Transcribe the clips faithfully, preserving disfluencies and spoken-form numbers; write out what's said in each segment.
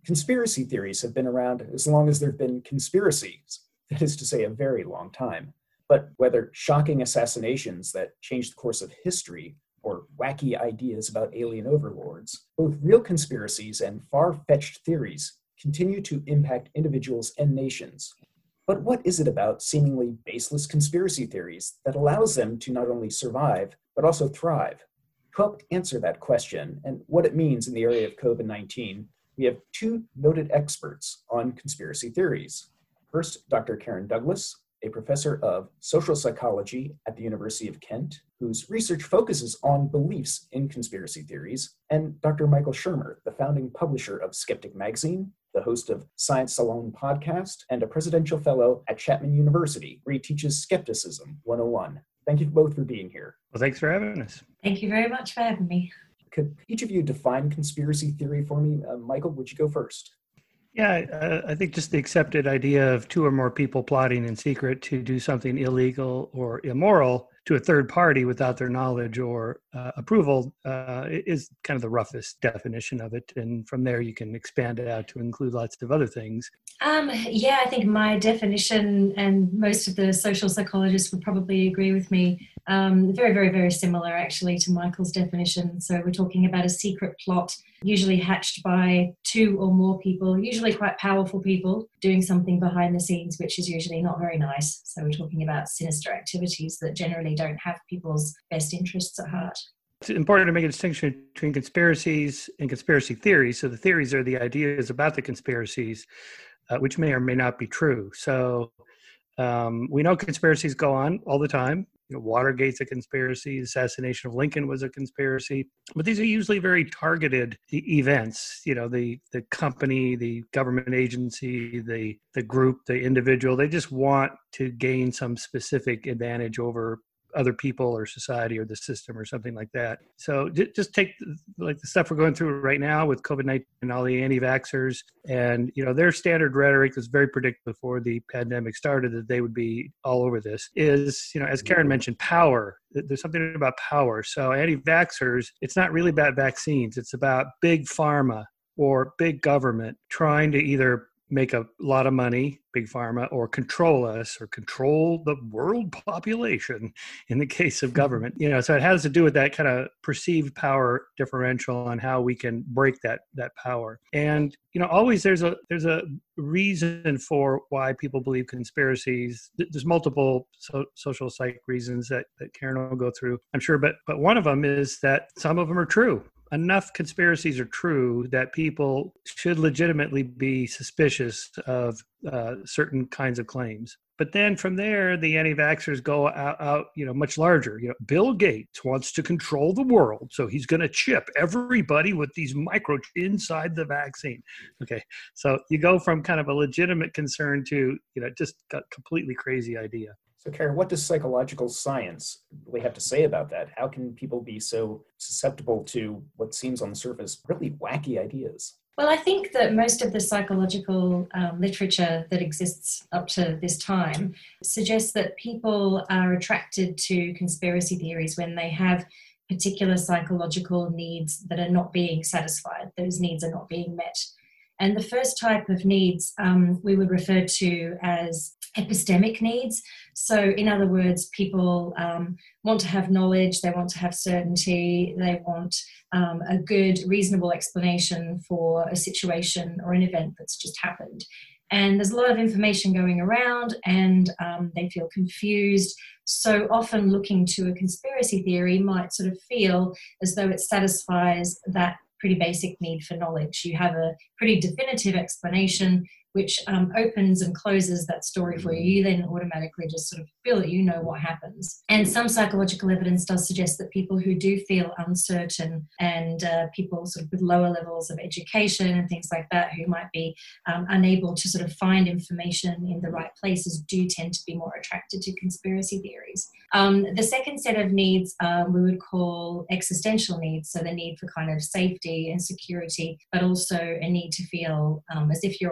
Conspiracy theories have been around as long as there have been conspiracies, that is to say, a very long time. But whether shocking assassinations that changed the course of history or wacky ideas about alien overlords, both real conspiracies and far-fetched theories continue to impact individuals and nations. But what is it about seemingly baseless conspiracy theories that allows them to not only survive, but also thrive? To help answer that question and what it means in the area of COVID nineteen, we have two noted experts on conspiracy theories. First, Doctor Karen Douglas, a professor of social psychology at the University of Kent, whose research focuses on beliefs in conspiracy theories, and Doctor Michael Shermer, the founding publisher of Skeptic Magazine, the host of Science Salon podcast, and a presidential fellow at Chapman University, where he teaches Skepticism one oh one. Thank you both for being here. Well, thanks for having us. Thank you very much for having me. Could each of you define conspiracy theory for me? Uh, Michael, would you go first? Yeah, uh, I think just the accepted idea of two or more people plotting in secret to do something illegal or immoral to a third party without their knowledge or uh, approval uh, is kind of the roughest definition of it. And from there, you can expand it out to include lots of other things. Um, yeah, I think my definition, and most of the social psychologists would probably agree with me, um, very, very, very similar actually to Michael's definition. So we're talking about a secret plot, usually hatched by two or more people, usually quite powerful people, doing something behind the scenes, which is usually not very nice. So we're talking about sinister activities that generally don't have people's best interests at heart. It's important to make a distinction between conspiracies and conspiracy theories. So the theories are the ideas about the conspiracies, uh, which may or may not be true. So um, we know conspiracies go on all the time. You know, Watergate's a conspiracy, assassination of Lincoln was a conspiracy, but these are usually very targeted events. You know, the the company, the government agency, the the group, the individual, they just want to gain some specific advantage over other people or society or the system or something like that. So j- just take like the stuff we're going through right now with COVID nineteen and all the anti-vaxxers, and you know their standard rhetoric was very predictable before the pandemic started that they would be all over this. Is, you know, as Karen mentioned, power. There's something about power. So anti-vaxxers, it's not really about vaccines. It's about big pharma or big government trying to either make a lot of money, big pharma, or control us or control the world population in the case of government. You know, so it has to do with that kind of perceived power differential on how we can break that that power. And, you know, always there's a there's a reason for why people believe conspiracies. There's multiple so, social psych reasons that, that Karen will go through, I'm sure, but but one of them is that some of them are true. Enough conspiracies are true that people should legitimately be suspicious of uh, certain kinds of claims. But then from there, the anti-vaxxers go out, out, you know, much larger. You know, Bill Gates wants to control the world, so he's going to chip everybody with these microchips inside the vaccine. Okay, so you go from kind of a legitimate concern to, you know, just a completely crazy idea. So, Karen, what does psychological science really have to say about that? How can people be so susceptible to what seems on the surface really wacky ideas? Well, I think that most of the psychological um, literature that exists up to this time suggests that people are attracted to conspiracy theories when they have particular psychological needs that are not being satisfied. Those needs are not being met. And the first type of needs um, we would refer to as epistemic needs. So in other words, people um, want to have knowledge, they want to have certainty, they want um, a good, reasonable explanation for a situation or an event that's just happened. And there's a lot of information going around and um, they feel confused. So often looking to a conspiracy theory might sort of feel as though it satisfies that pretty basic need for knowledge. You have a pretty definitive explanation which um, opens and closes that story for you. You then automatically just sort of feel that you know what happens. And some psychological evidence does suggest that people who do feel uncertain and uh, people sort of with lower levels of education and things like that who might be um, unable to sort of find information in the right places do tend to be more attracted to conspiracy theories. Um, the second set of needs um, we would call existential needs, so the need for kind of safety and security, but also a need to feel um, as if you're an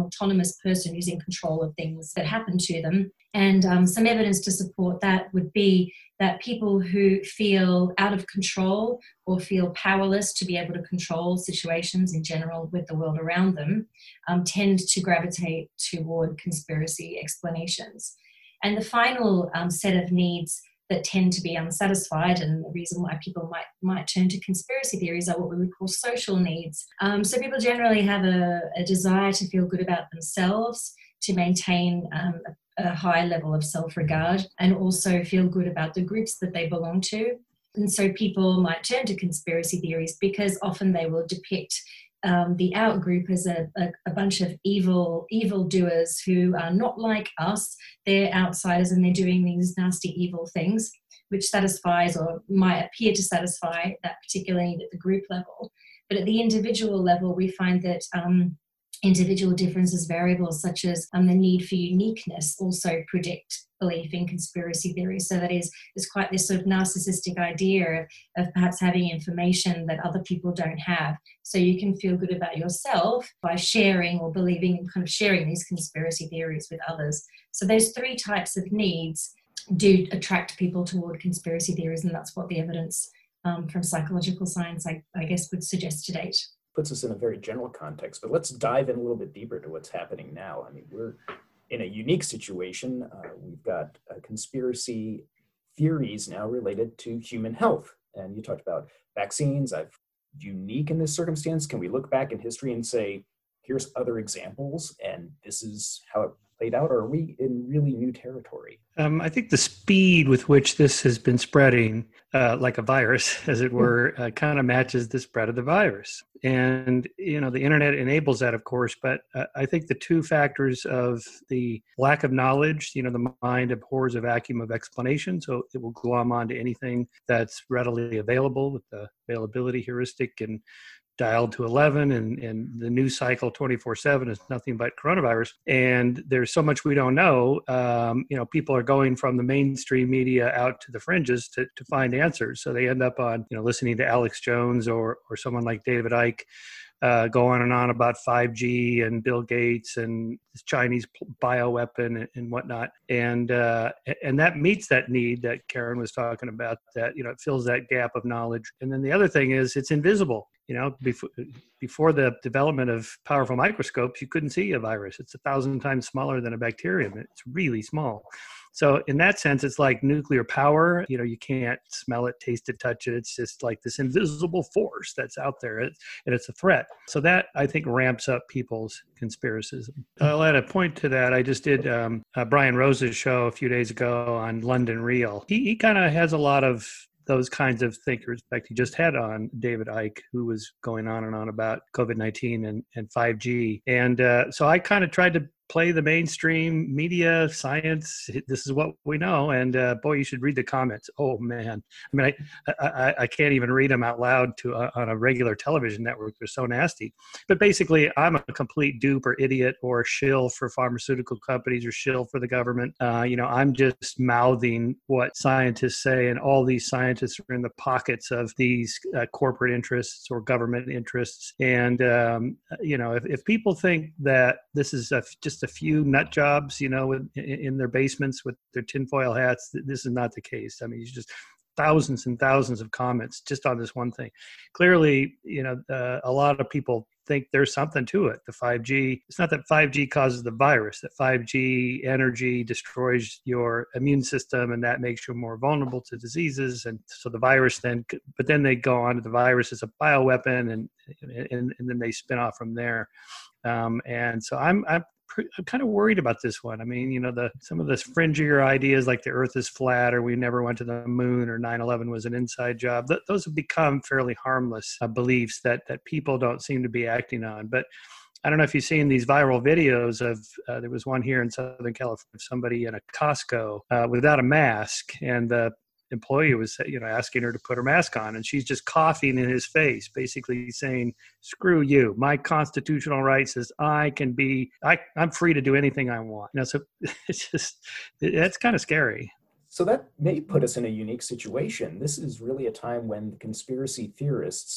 autonomous person who's in control of things that happen to them. And um, some evidence to support that would be that people who feel out of control or feel powerless to be able to control situations in general with the world around them um, tend to gravitate toward conspiracy explanations. And the final um, set of needs that tend to be unsatisfied, and the reason why people might might turn to conspiracy theories, are what we would call social needs. Um, so people generally have a, a desire to feel good about themselves, to maintain um, a, a high level of self-regard, and also feel good about the groups that they belong to. And so people might turn to conspiracy theories because often they will depict Um, the out group as a, a, a bunch of evil evil doers who are not like us. They're outsiders and they're doing these nasty evil things, which satisfies or might appear to satisfy that particular need at the group level. But at the individual level, we find that um, individual differences, variables such as um, the need for uniqueness, also predict belief in conspiracy theories. So that is, is quite this sort of narcissistic idea of, of perhaps having information that other people don't have. So you can feel good about yourself by sharing or believing and kind of sharing these conspiracy theories with others. So those three types of needs do attract people toward conspiracy theories, and that's what the evidence um, from psychological science, I, I guess, would suggest to date. Puts us in a very general context, but let's dive in a little bit deeper to what's happening now. I mean, we're in a unique situation. Uh, we've got uh, conspiracy theories now related to human health. And you talked about vaccines. I've unique in this circumstance. Can we look back in history and say, here's other examples, and this is how it played out? Or are we in really new territory? Um, I think the speed with which this has been spreading, uh, like a virus, as it were, uh, kind of matches the spread of the virus. And, you know, the internet enables that, of course, but uh, I think the two factors of the lack of knowledge, you know, the mind abhors a vacuum of explanation, so it will glom onto anything that's readily available with the availability heuristic and dialed to eleven, and, and the news cycle twenty-four seven is nothing but coronavirus. And there's so much we don't know. Um, you know, people are going from the mainstream media out to the fringes to, to find answers. So they end up on, you know, listening to Alex Jones or or someone like David Icke, uh, go on and on about five G and Bill Gates and this Chinese bioweapon and, and whatnot. And, uh, and that meets that need that Karen was talking about, that, you know, it fills that gap of knowledge. And then the other thing is it's invisible. You know, before, before the development of powerful microscopes, you couldn't see a virus. It's a thousand times smaller than a bacterium. It's really small. So in that sense, it's like nuclear power. You know, you can't smell it, taste it, touch it. It's just like this invisible force that's out there, and it's a threat. So that, I think, ramps up people's conspiracism. I'll add a point to that. I just did um, uh, Brian Rose's show a few days ago on London Real. He, he kind of has a lot of those kinds of thinkers. In fact, he just had on David Icke, who was going on and on about COVID nineteen and, and five G. And uh, so I kind of tried to play the mainstream media science. This is what we know. And uh, boy, you should read the comments. Oh man. I mean, I, I, I can't even read them out loud to uh, on a regular television network. They're so nasty. But basically, I'm a complete dupe or idiot or shill for pharmaceutical companies or shill for the government. Uh, you know, I'm just mouthing what scientists say, and all these scientists are in the pockets of these uh, corporate interests or government interests. And, um, you know, if, if people think that this is a, just a few nut jobs, you know, in, in their basements with their tinfoil hats, this is not the case. I mean, it's just thousands and thousands of comments just on this one thing. Clearly, you know, uh, a lot of people think there's something to it. The five G, it's not that five G causes the virus, that five G energy destroys your immune system and that makes you more vulnerable to diseases. And so the virus then, but then they go on to the virus as a bioweapon, and and, and then they spin off from there. Um, and so I'm, I'm I'm kind of worried about this one. I mean, you know, the some of the fringier ideas like the earth is flat, or we never went to the moon, or nine eleven was an inside job, th- those have become fairly harmless uh, beliefs that that people don't seem to be acting on. But I don't know if you've seen these viral videos of, uh, there was one here in Southern California, somebody in a Costco uh, without a mask, and the employee was, you know, asking her to put her mask on, and she's just coughing in his face, basically saying, screw you, my constitutional right says I can be, I, I'm free to do anything I want. You know, so it's just, it, it's kind of scary. So that may put us in a unique situation. This is really a time when the conspiracy theorists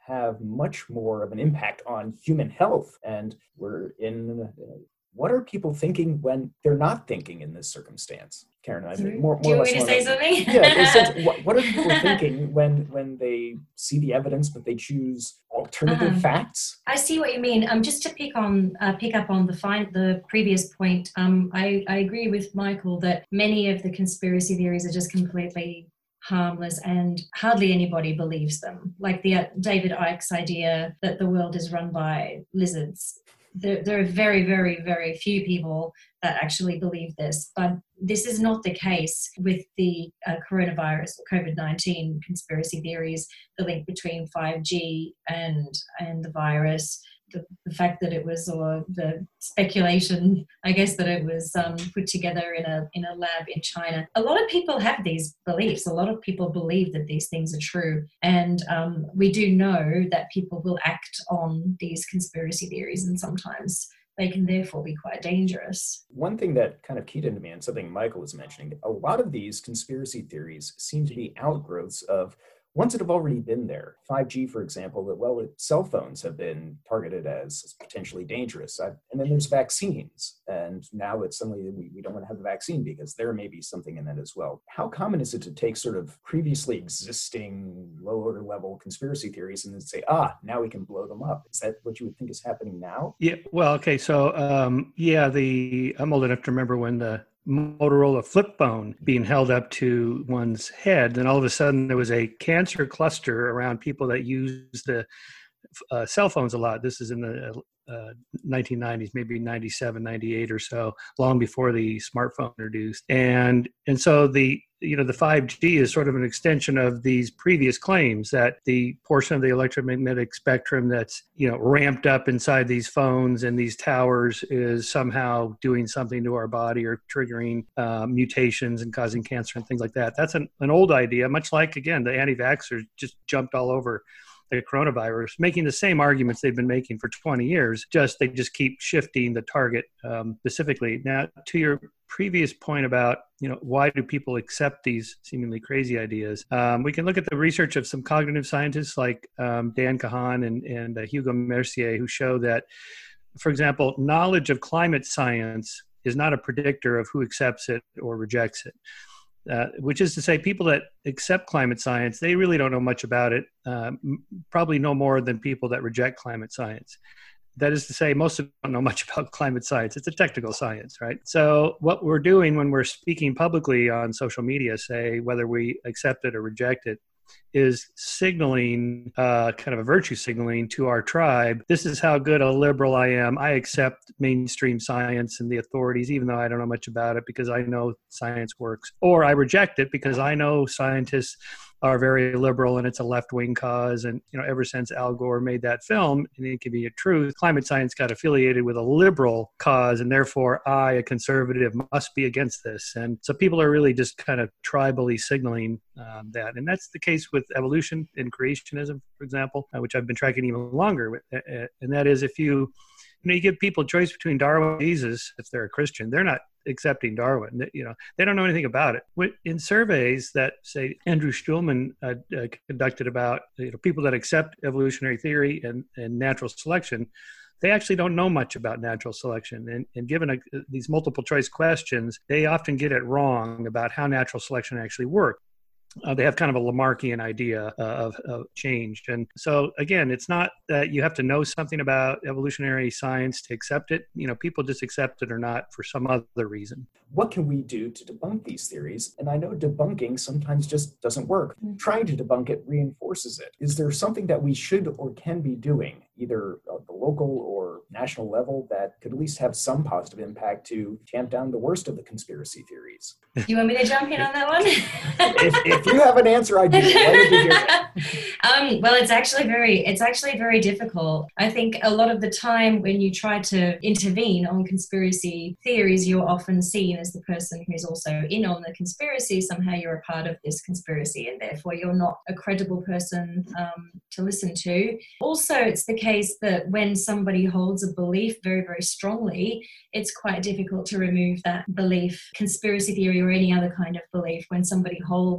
have much more of an impact on human health. And we're in, uh, what are people thinking when they're not thinking in this circumstance? Karen, I mean, more, more Do you or want less me to say to, something? Yeah, in a sense, what, what are people thinking when when they see the evidence, but they choose alternative Uh-huh. facts? I see what you mean. Um, just to pick on, uh, pick up on the fine, the previous point. Um, I, I agree with Michael that many of the conspiracy theories are just completely harmless and hardly anybody believes them. Like the uh, David Icke's idea that the world is run by lizards. There, there are very, very, very few people that actually believe this, but this is not the case with the uh, coronavirus or COVID nineteen conspiracy theories, the link between five G and and the virus, the, the fact that it was, or the speculation, I guess, that it was um, put together in a in a lab in China. A lot of people have these beliefs. A lot of people believe that these things are true. And um, we do know that people will act on these conspiracy theories, and sometimes they can therefore be quite dangerous. One thing that kind of keyed into me, and something Michael was mentioning, a lot of these conspiracy theories seem to be outgrowths of ones that have already been there. five G, for example, that, well, cell phones have been targeted as potentially dangerous. I, and then there's vaccines. And now it's suddenly we, we don't want to have the vaccine because there may be something in that as well. How common is it to take sort of previously existing low order level conspiracy theories and then say, ah, now we can blow them up? Is that what you would think is happening now? Yeah, well, okay. So, um, yeah, the I'm old enough to remember when the Motorola flip phone being held up to one's head, and all of a sudden there was a cancer cluster around people that use the uh, cell phones a lot. This is in the uh, nineteen nineties, maybe ninety-seven, ninety-eight or so, long before the smartphone introduced. And and so the you know the five G is sort of an extension of these previous claims that the portion of the electromagnetic spectrum that's you know ramped up inside these phones and these towers is somehow doing something to our body or triggering uh, mutations and causing cancer and things like that. That's an, an old idea, much like, again, the anti-vaxxers just jumped all over the coronavirus, making the same arguments they've been making for twenty years, just they just keep shifting the target um, specifically. Now, to your previous point about, you know, why do people accept these seemingly crazy ideas? Um, we can look at the research of some cognitive scientists like um, Dan Kahan and, and uh, Hugo Mercier, who show that, for example, knowledge of climate science is not a predictor of who accepts it or rejects it. Uh, which is to say, people that accept climate science, they really don't know much about it, uh, probably no more than people that reject climate science. That is to say, most of them don't know much about climate science. It's a technical science, right? So what we're doing when we're speaking publicly on social media, say whether we accept it or reject it, is signaling, uh, kind of a virtue signaling to our tribe. This is how good a liberal I am. I accept mainstream science and the authorities, even though I don't know much about it, because I know science works. Or I reject it because I know scientists are very liberal and it's a left-wing cause. And, you know, ever since Al Gore made that film, and it can be a truth, climate science got affiliated with a liberal cause, and therefore I, a conservative, must be against this. And so people are really just kind of tribally signaling um, that. And that's the case with evolution and creationism, for example, uh, which I've been tracking even longer. With, uh, and that is, if you, you know, you give people a choice between Darwin and Jesus, if they're a Christian, they're not accepting Darwin. You know, they don't know anything about it. In surveys that, say, Andrew Stulman uh, uh, conducted about, you know, people that accept evolutionary theory and, and natural selection, they actually don't know much about natural selection. And, and given a, these multiple choice questions, they often get it wrong about how natural selection actually works. Uh, they have kind of a Lamarckian idea uh, of, of change. And so, again, it's not that you have to know something about evolutionary science to accept it. You know, people just accept it or not for some other reason. What can we do to debunk these theories? And I know debunking sometimes just doesn't work. Trying to debunk it reinforces it. Is there something that we should or can be doing, either at the local or national level, that could at least have some positive impact to tamp down the worst of the conspiracy theories? Do you want me to jump in on that one? if, if you have an answer, I'd be delighted to hear it. Um, well, it's actually very, it's actually very difficult. I think a lot of the time when you try to intervene on conspiracy theories, you're often seen as the person who's also in on the conspiracy. Somehow you're a part of this conspiracy, and therefore you're not a credible person um, to listen to. Also, it's the case that when somebody holds a belief very, very strongly, it's quite difficult to remove that belief, conspiracy theory or any other kind of belief, when somebody holds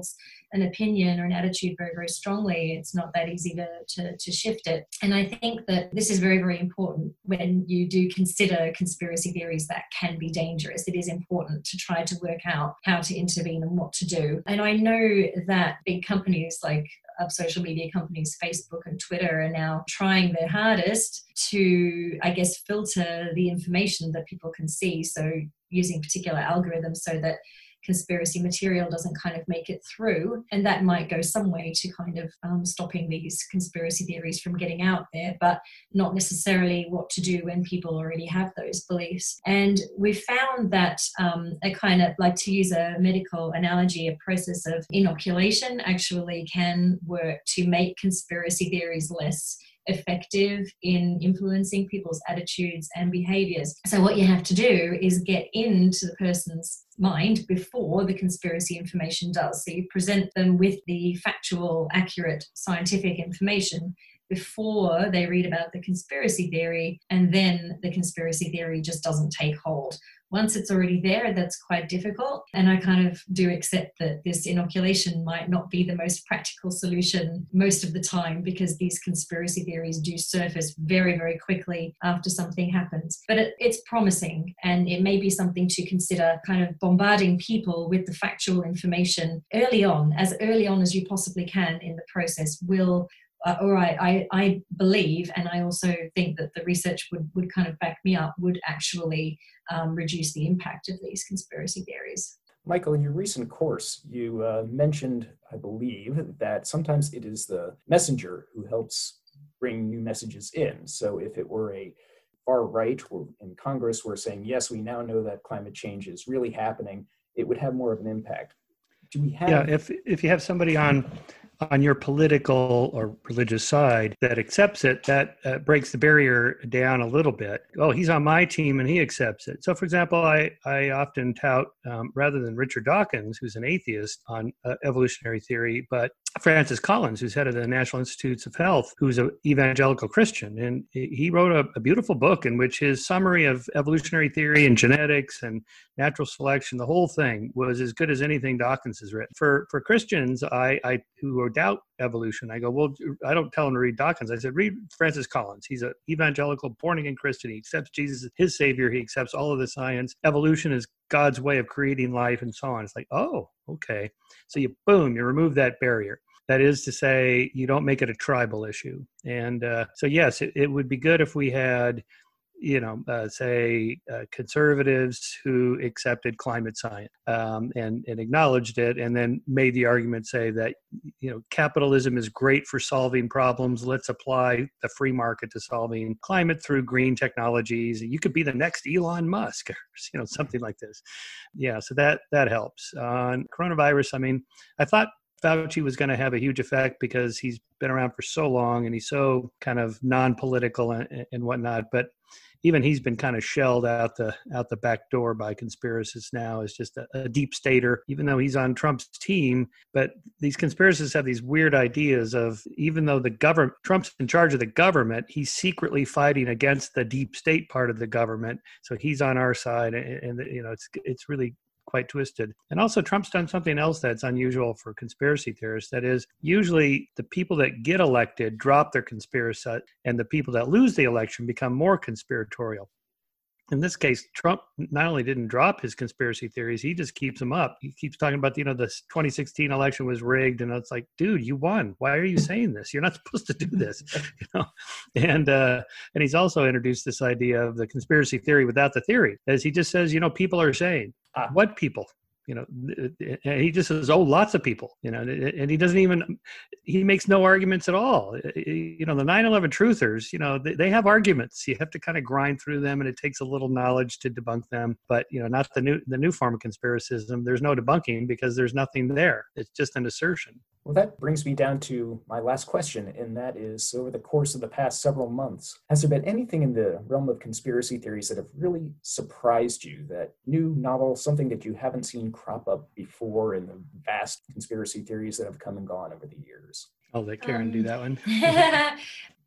an opinion or an attitude very, very strongly, it's not that easy to, to, to shift it. And I think that this is very, very important when you do consider conspiracy theories that can be dangerous. It is important to try to work out how to intervene and what to do. And I know that big companies like of social media companies, Facebook and Twitter, are now trying their hardest to, I guess, filter the information that people can see. So using particular algorithms so that conspiracy material doesn't kind of make it through. And that might go some way to kind of um, stopping these conspiracy theories from getting out there, but not necessarily what to do when people already have those beliefs. And we found that um, a kind of, like, to use a medical analogy, a process of inoculation actually can work to make conspiracy theories less effective in influencing people's attitudes and behaviors. So what you have to do is get into the person's mind before the conspiracy information does. So you present them with the factual, accurate, scientific information before they read about the conspiracy theory, and then the conspiracy theory just doesn't take hold. Once it's already there, that's quite difficult. And I kind of do accept that this inoculation might not be the most practical solution most of the time, because these conspiracy theories do surface very, very quickly after something happens. But it, it's promising, and it may be something to consider, kind of bombarding people with the factual information early on, as early on as you possibly can in the process will Uh, or I, I, I believe, and I also think that the research would, would kind of back me up, would actually um, reduce the impact of these conspiracy theories. Michael, in your recent course, you uh, mentioned, I believe, that sometimes it is the messenger who helps bring new messages in. So if it were a far right in Congress were saying, yes, we now know that climate change is really happening, it would have more of an impact. Do we have... Yeah, if if you have somebody on on your political or religious side that accepts it, that uh, breaks the barrier down a little bit. Oh, he's on my team and he accepts it. So, for example, I, I often tout, um, rather than Richard Dawkins, who's an atheist on uh, evolutionary theory, but Francis Collins, who's head of the National Institutes of Health, who's an evangelical Christian. And he wrote a, a beautiful book in which his summary of evolutionary theory and genetics and natural selection, the whole thing, was as good as anything Dawkins has written. For for Christians, I, I who doubt evolution, I go, well, I don't tell them to read Dawkins. I said, read Francis Collins. He's an evangelical, born-again Christian. He accepts Jesus as his savior. He accepts all of the science. Evolution is God's way of creating life and so on. It's like, oh, okay. So you, boom, you remove that barrier. That is to say, you don't make it a tribal issue. And uh, so, yes, it, it would be good if we had, you know, uh, say uh, conservatives who accepted climate science um, and, and acknowledged it, and then made the argument, say that, you know, capitalism is great for solving problems. Let's apply the free market to solving climate through green technologies. You could be the next Elon Musk, or, you know, something like this. Yeah, so that that helps. On uh, coronavirus, I mean, I thought Fauci was going to have a huge effect because he's been around for so long and he's so kind of non-political and, and whatnot. But even he's been kind of shelled out the out the back door by conspiracists now as just a, a deep stater, even though he's on Trump's team. But these conspiracists have these weird ideas of, even though the government, Trump's in charge of the government, he's secretly fighting against the deep state part of the government. So he's on our side, and, and you know, it's it's really quite twisted. And also, Trump's done something else that's unusual for conspiracy theorists. That is, usually the people that get elected drop their conspiracy, and the people that lose the election become more conspiratorial. In this case, Trump not only didn't drop his conspiracy theories, he just keeps them up. He keeps talking about, you know, the twenty sixteen election was rigged, and it's like, dude, you won. Why are you saying this? You're not supposed to do this, you know. And uh, and he's also introduced this idea of the conspiracy theory without the theory, as he just says, you know, people are saying, uh, what people? You know, and he just says, oh, lots of people, you know, and he doesn't even, he makes no arguments at all. You know, the nine eleven truthers, you know, they, they have arguments. You have to kind of grind through them, and it takes a little knowledge to debunk them. But, you know, not the new, the new form of conspiracism. There's no debunking because there's nothing there. It's just an assertion. Well, that brings me down to my last question, and that is, over the course of the past several months, has there been anything in the realm of conspiracy theories that have really surprised you, that new, novel, something that you haven't seen crop up before in the vast conspiracy theories that have come and gone over the years? I'll let Karen um, do that one.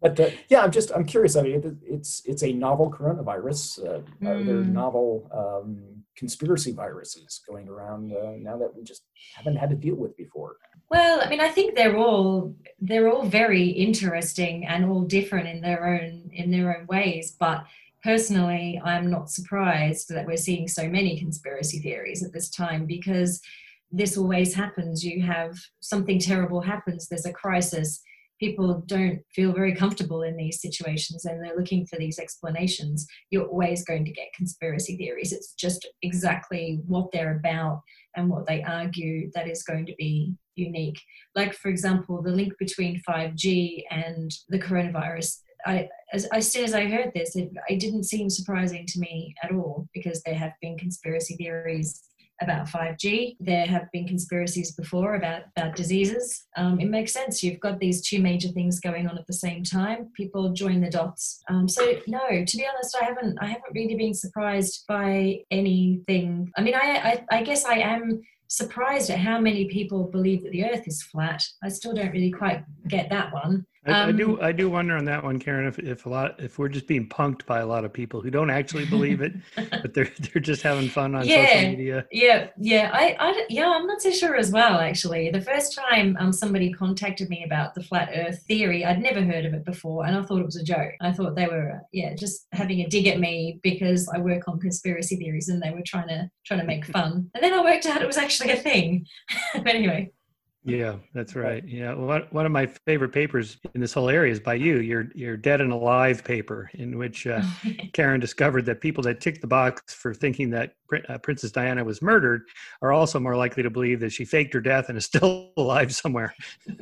But uh, yeah, I'm just I'm curious. I mean, it, it's it's a novel coronavirus. Uh, mm. Are there novel um, conspiracy viruses going around uh, now that we just haven't had to deal with before? Well, I mean, I think they're all they're all very interesting and all different in their own in their own ways. But personally, I'm not surprised that we're seeing so many conspiracy theories at this time, because this always happens. You have something terrible happens. There's a crisis. People don't feel very comfortable in these situations and they're looking for these explanations. You're always going to get conspiracy theories. It's just exactly what they're about and what they argue that is going to be unique. Like, for example, the link between five G and the coronavirus. I, as, as soon as I heard this, it, it didn't seem surprising to me at all, because there have been conspiracy theories about five G. There have been conspiracies before about, about diseases. Um, it makes sense. You've got these two major things going on at the same time. People join the dots. Um, so no, to be honest, I haven't. I haven't really been surprised by anything. I mean, I, I, I guess I am surprised at how many people believe that the Earth is flat. I still don't really quite get that one. I, um, I do. I do wonder on that one, Karen. If if a lot, if we're just being punked by a lot of people who don't actually believe it, but they're they're just having fun on yeah, social media. Yeah, yeah. I, I, yeah. I'm not so sure as well. Actually, the first time um somebody contacted me about the flat Earth theory, I'd never heard of it before, and I thought it was a joke. I thought they were, yeah, just having a dig at me because I work on conspiracy theories, and they were trying to trying to make fun. And then I worked out it was actually a thing. But anyway. Yeah, that's right. Yeah, one one of my favorite papers in this whole area is by you. Your your Dead and Alive paper, in which uh, Karen discovered that people that tick the box for thinking that uh, Princess Diana was murdered are also more likely to believe that she faked her death and is still alive somewhere.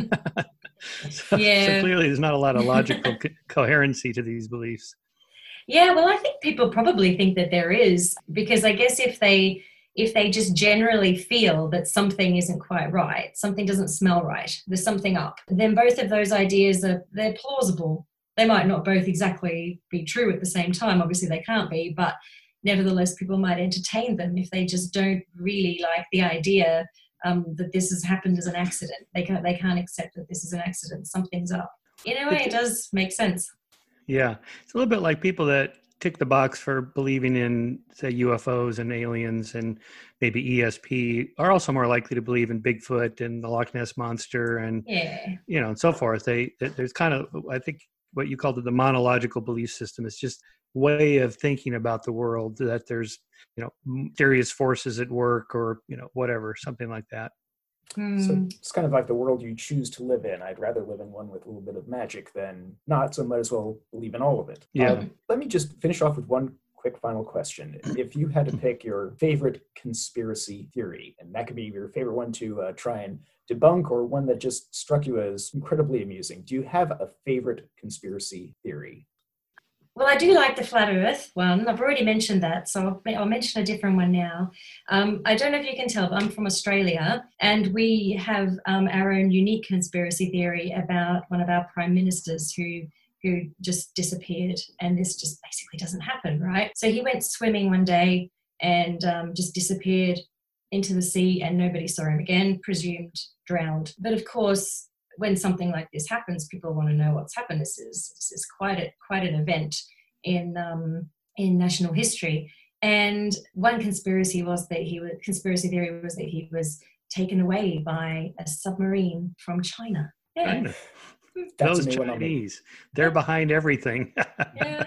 so, yeah. so clearly, there's not a lot of logical co- coherency to these beliefs. Yeah, well, I think people probably think that there is, because I guess if they if they just generally feel that something isn't quite right, something doesn't smell right, there's something up, then both of those ideas are, they're plausible. They might not both exactly be true at the same time. Obviously they can't be, but nevertheless people might entertain them if they just don't really like the idea um, that this has happened as an accident. They can't, they can't accept that this is an accident. Something's up. In a way, it does make sense. Yeah. It's a little bit like people that tick the box for believing in, say, U F Os and aliens and maybe E S P are also more likely to believe in Bigfoot and the Loch Ness Monster and, yeah. you know, and so forth. They, there's kind of, I think what you called it, the monological belief system. It's just way of thinking about the world, that there's, you know, mysterious forces at work or, you know, whatever, something like that. Mm. So it's kind of like the world you choose to live in. I'd rather live in one with a little bit of magic than not, so might as well believe in all of it. Yeah. Um, let me just finish off with one quick final question. If you had to pick your favorite conspiracy theory, and that could be your favorite one to uh, try and debunk or one that just struck you as incredibly amusing, do you have a favorite conspiracy theory? Well, I do like the flat Earth one. I've already mentioned that, so I'll, I'll mention a different one now. Um, I don't know if you can tell, but I'm from Australia, and we have um, our own unique conspiracy theory about one of our prime ministers who who just disappeared, and this just basically doesn't happen, right? So he went swimming one day and um, just disappeared into the sea, and nobody saw him again, presumed drowned. But of course, when something like this happens, people want to know what's happened. This is this is quite a quite an event in um, in national history. And one conspiracy was that he was conspiracy theory was that he was taken away by a submarine from China. Yeah. China. That's Those Chinese, they're behind everything. Yeah.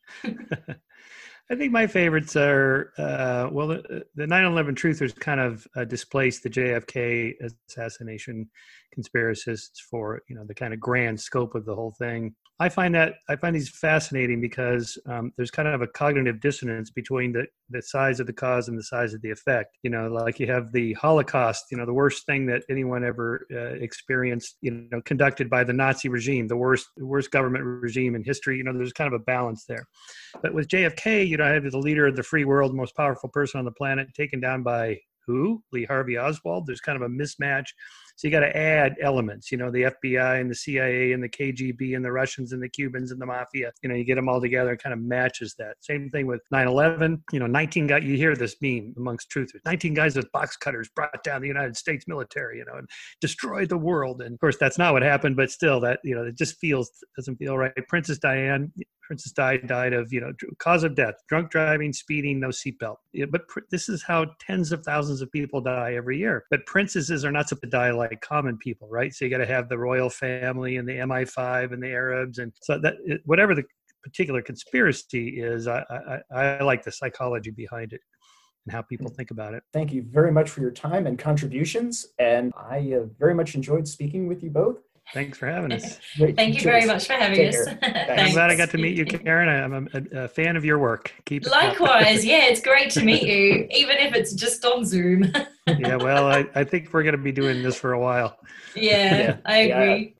I think my favorites are, uh, well, the, the nine eleven truthers kind of uh, displaced the J F K assassination conspiracists for, you know, the kind of grand scope of the whole thing. I find that, I find these fascinating because um, there's kind of a cognitive dissonance between the, the size of the cause and the size of the effect. You know, like you have the Holocaust, you know, the worst thing that anyone ever uh, experienced, you know, conducted by the Nazi regime, the worst, worst government regime in history. You know, there's kind of a balance there. But with J F K, you know, I have the leader of the free world, most powerful person on the planet, taken down by who? Lee Harvey Oswald. There's kind of a mismatch. So you got to add elements, you know, the F B I and the C I A and the K G B and the Russians and the Cubans and the mafia, you know, you get them all together and kind of matches that. Same thing with nine eleven, you know, nineteen guys, you hear this meme amongst truthers, nineteen guys with box cutters brought down the United States military, you know, and destroyed the world. And of course, that's not what happened, but still that, you know, it just feels, doesn't feel right. Princess Diane, Princess Di died of, you know, cause of death, drunk driving, speeding, no seatbelt. Yeah, but pr- this is how tens of thousands of people die every year. But princesses are not supposed to die like common people, right? So you got to have the royal family and the M I five and the Arabs. And so that whatever the particular conspiracy is, I, I, I like the psychology behind it and how people think about it. Thank you very much for your time and contributions. And I uh, very much enjoyed speaking with you both. Thanks for having us. Great. Thank you Cheers. very much for having Take us. I'm glad I got to meet you, Karen. I'm a, a fan of your work. Keep it Likewise. Yeah, it's great to meet you, even if it's just on Zoom. Yeah, well, I, I think we're going to be doing this for a while. Yeah, Yeah, I agree. yeah.